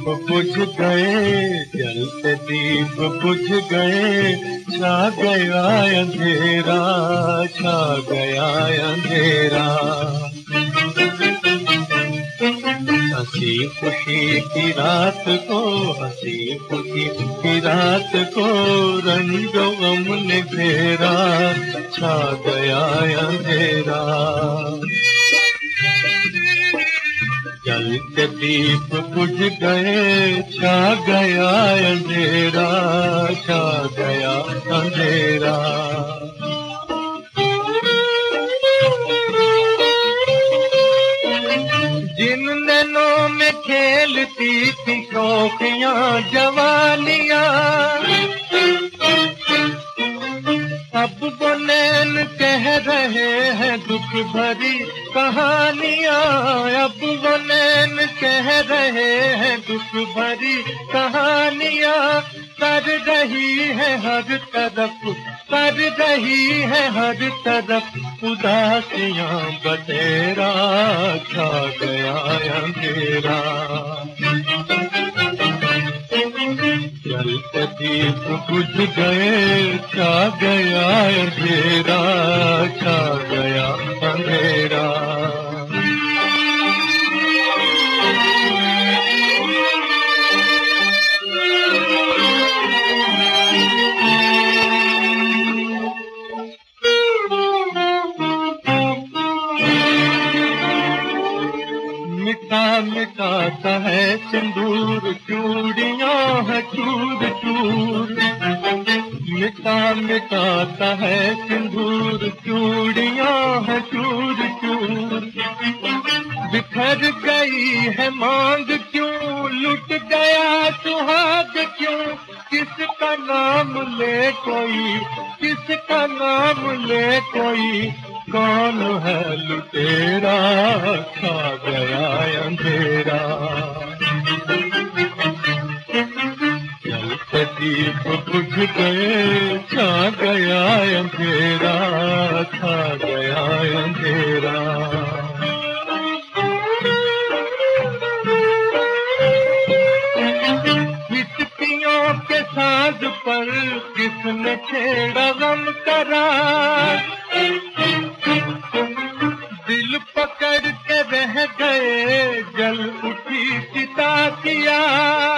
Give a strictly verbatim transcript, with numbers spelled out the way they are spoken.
बुझ गए, जलते दीप बुझ गए, छा गया अंधेरा, छा गया अंधेरा। हंसी खुशी की रात को, हंसी खुशी की रात को रंगो गम ने घेरा, छा गया अंधेरा। जलते दीप बुझ गए, छा गया अंधेरा, छा गया अंधेरा। जिन नैनों में खेलती थी शौकियां जवानियां, अब वो नैन कह रहे हैं दुख भरी कहानियां, अब वो नैन कह रहे हैं दुख भरी कहानियां। कर रही है हर तरफ, कर रही है हर तरफ उदासियां, बतेरा छा गया अंधेरा। जलते दीप बुझ गए, छा गया अंधेरा, छा गया अंधेरा। मिटा मिटाता है सिंदूर, चूड़ियां है चूर चूर। मिटा मिटाता है सिंदूर, चूड़ियां है चूर चूर। बिखर गई है मांग क्यों, लुट गया सुहाग क्यों, किसका नाम ले कोई, किसका नाम ले कोई, कौन है लुटेरा, छा गया अंधेरा। जलते दीप बुझ गए, छा गया अंधेरा, छा गया अंधेरा। हिचकियों के साज पर किसने छेड़ा गम करा, दिल पकड़ के रह गए, जल उठी चिता किया।